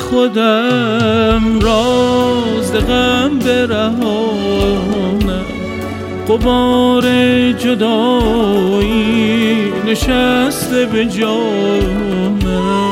خودم راز غم برهانم، غبار جدایی نشسته به جانم.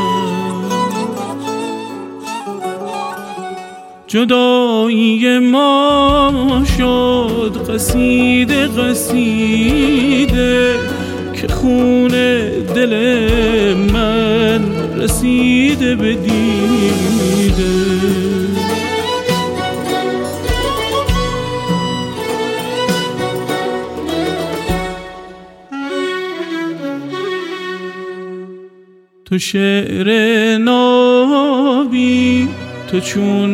جدایی ما شد قصیده قصیده که خون دل من رسیده به دیده. تو شعر نابی، تو چون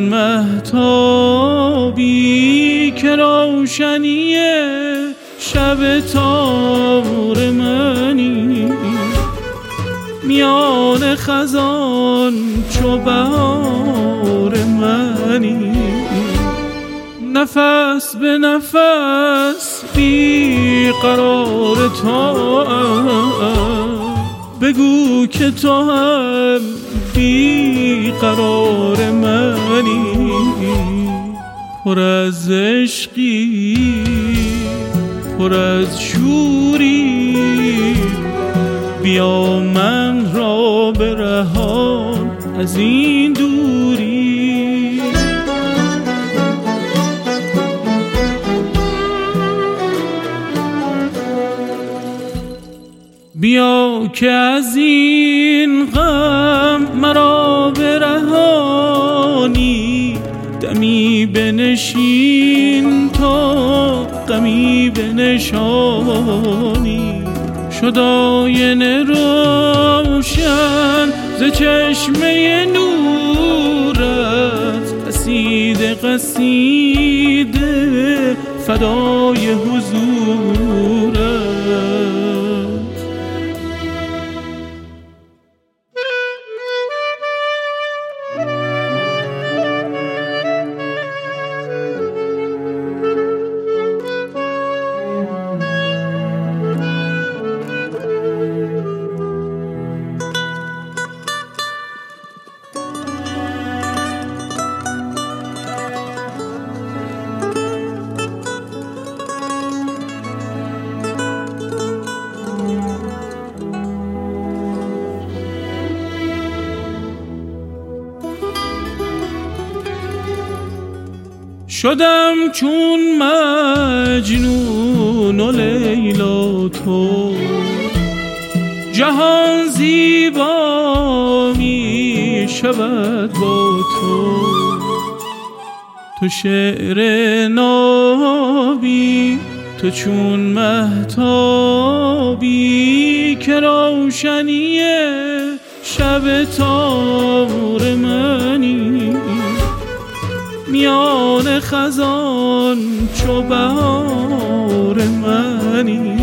مهتابی که روشنی شب تار منی، میان خزان چو بهار منی. نفس به نفس بی قرار تو بگو که تو هم بی قرار منی. پر از عشقی، پر از شوری، بیا من را برهان از این دوری. بیا که از این غم مرا برهانی، دمی بنشین تا غمی بنشانی. شد آینه روشن ز چشمه نورت، قصیده قصیده فدای حضورت. شدم چون مجنون و لیلا تو، جهان زیبا می شود با تو. تو شعر نابی، تو چون مهتابی که روشنی شب تار منی، میان خزان چو بهار منی.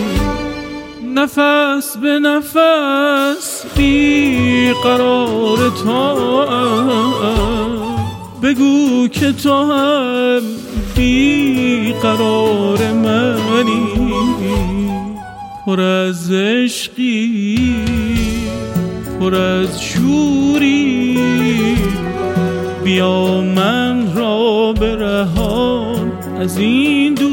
نفس به نفس بی قرار تو بگو که تو هم بی قرار منی. پر از عشقی، پر از شوری، بیا من را برهان از این